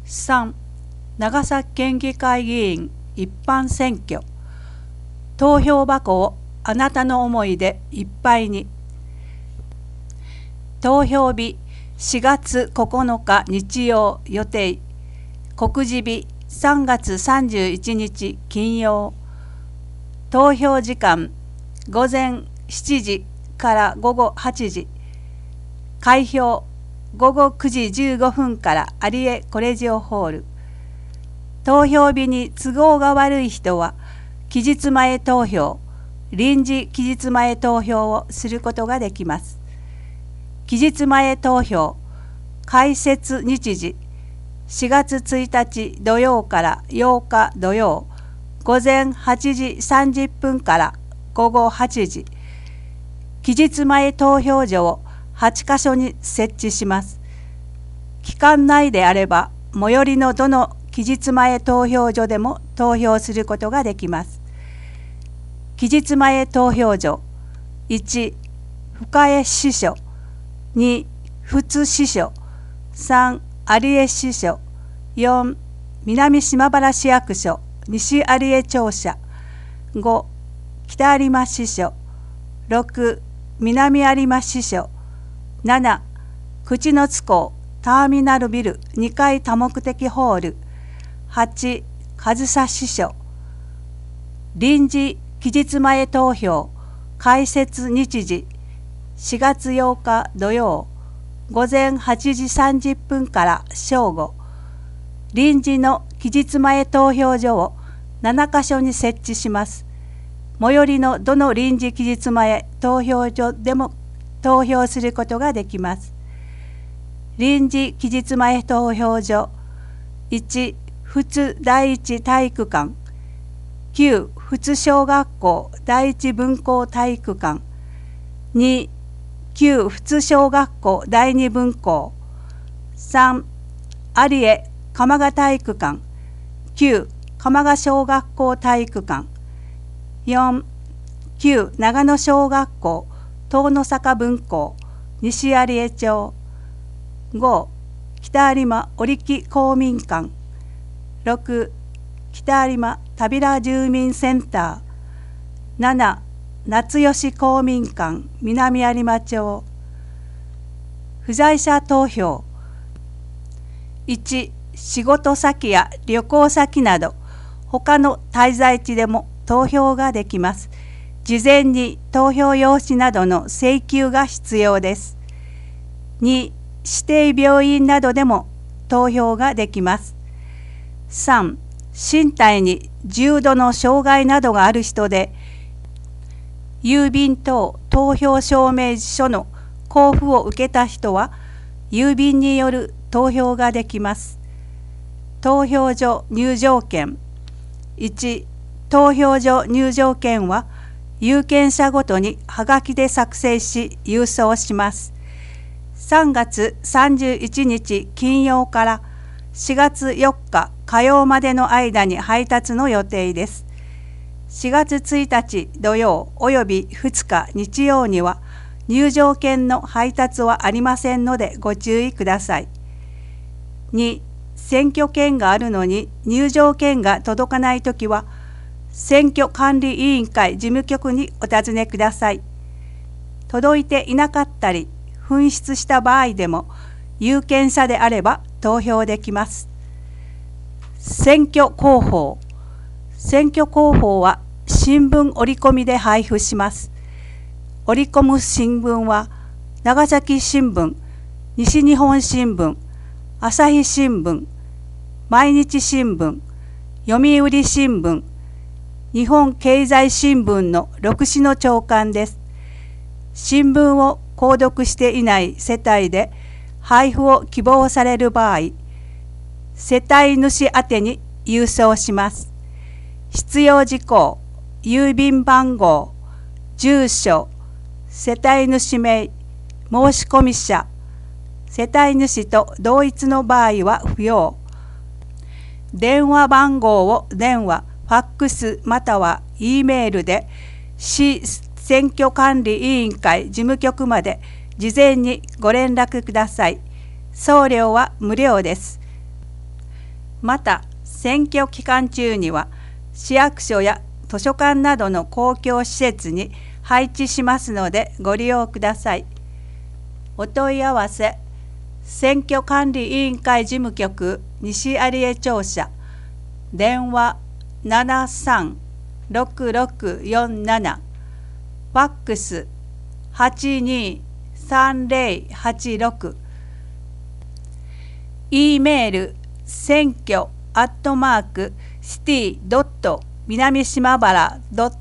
3. 長崎県議会議員一般選挙。投票箱をあなたの思いでいっぱいに。投票日4月9日日曜予定。告示日3月31日金曜。投票時間午前7時から午後8時。開票午後9時15分から有江コレジオホール。投票日に都合が悪い人は期日前投票、臨時期日前投票をすることができます。期日前投票開設日時4月1日土曜から8日土曜午前8時30分から午後8時。期日前投票所を8カ所に設置します。期間内であれば最寄りのどの期日前投票所でも投票することができます。期日前投票所1、深江支所2、富津支所3、有江支所4、南島原市役所西有江庁舎5、北有馬支所6、南有馬支所7、口の津港ターミナルビル2階多目的ホール8、上総支所。臨時期日前投票開設日時4月8日土曜午前8時30分から正午。臨時の期日前投票所を7カ所に設置します。最寄りのどの臨時期日前投票所でも投票することができます。臨時期日前投票所1、富津第一体育館9、富津小学校第一分校体育館2、旧富津小学校第二分校3、有江鎌ヶ体育館旧鎌ヶ小学校体育館4、旧長野小学校遠野坂分校西有江町5、北有馬織木公民館6、北有馬田平住民センター7、夏吉公民館南有馬町。不在者投票1、仕事先や旅行先など他の滞在地でも投票ができます。事前に投票用紙などの請求が必要です。2、指定病院などでも投票ができます。3、身体に重度の障害などがある人で、郵便等投票証明書の交付を受けた人は、郵便による投票ができます。投票所入場券1、投票所入場券は、有権者ごとにはがきで作成し郵送します。3月31日金曜から4月4日火曜までの間に配達の予定です。4月1日土曜および2日日曜には入場券の配達はありませんのでご注意ください。2、選挙権があるのに入場券が届かないときは、選挙管理委員会事務局にお尋ねください。届いていなかったり、紛失した場合でも、有権者であれば投票できます。選挙広報。選挙広報は新聞折り込みで配布します。折り込む新聞は、長崎新聞、西日本新聞、朝日新聞、毎日新聞、読売新聞、日本経済新聞の6紙の朝刊です。新聞を購読していない世帯で配布を希望される場合、世帯主宛に郵送します。必要事項、郵便番号、住所、世帯主名、申込者、世帯主と同一の場合は不要。電話番号を電話、ファックスまたは E メールで市選挙管理委員会事務局まで事前にご連絡ください。送料は無料です。 また、選挙期間中には市役所や図書館などの公共施設に配置しますのでご利用ください。お問い合わせ、選挙管理委員会事務局西有江庁舎、電話736647、ファックス823086、E メール選挙@city. 南島原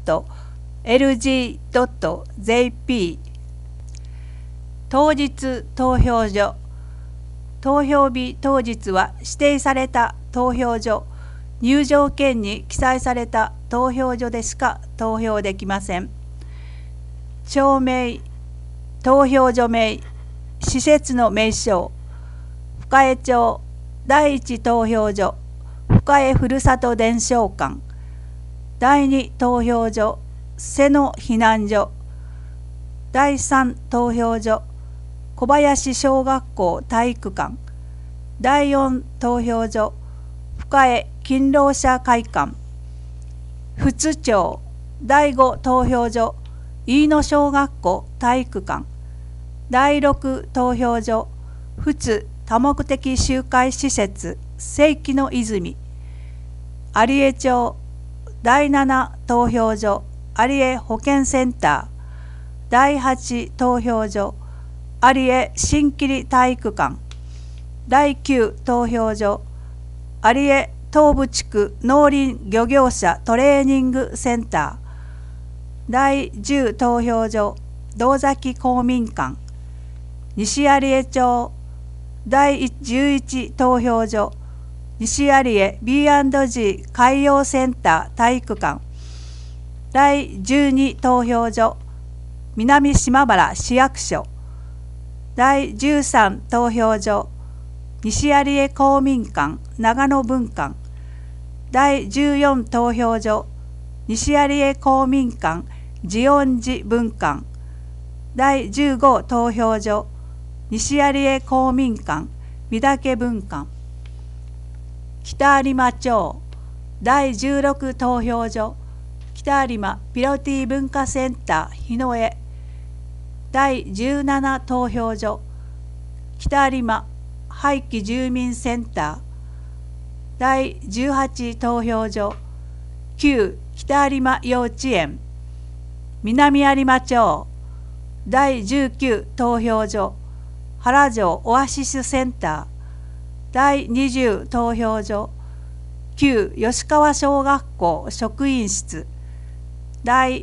.lg.jp。 当日投票所、投票日当日は指定された投票所、入場券に記載された投票所でしか投票できません。町名、投票所名、施設の名称、深江町第一投票所深江ふるさと伝承館、第二投票所瀬野避難所、第三投票所小林小学校体育館、第四投票所深江勤労者会館、富津町第五投票所飯野小学校体育館、第六投票所富津多目的集会施設世紀の泉、有江町第7投票所有江保健センター、第8投票所有江新切体育館、第9投票所有江東部地区農林漁業者トレーニングセンター、第10投票所堂崎公民館、西有江町第11投票所西有江 B&G 海洋センター体育館、第12投票所南島原市役所、第13投票所西有江公民館長野分館、第14投票所西有江公民館慈恩寺分館、第15投票所西有江公民館御嶽分館、北有馬町第16投票所北有馬ピロティ文化センター日野江、第17投票所北有馬廃棄住民センター、第18投票所旧北有馬幼稚園、南有馬町第19投票所原城オアシスセンター、第20投票所旧吉川小学校職員室、第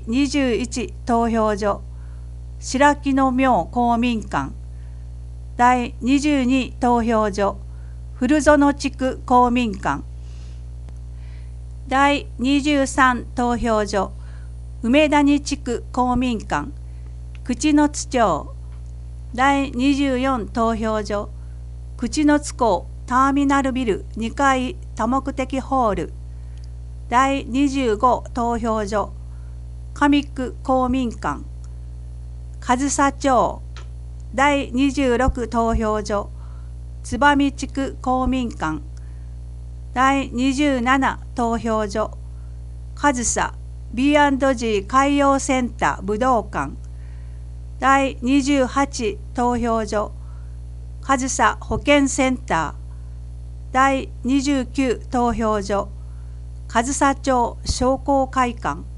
21投票所白木の妙公民館、第22投票所古園地区公民館、第23投票所梅谷地区公民館口之津町、第24投票所口之津港ターミナルビル2階多目的ホール、第25投票所上区公民館上総町、第26投票所燕地区公民館、第27投票所上総 B&G 海洋センター武道館、第28投票所上総保健センター、第29投票所上総町商工会館、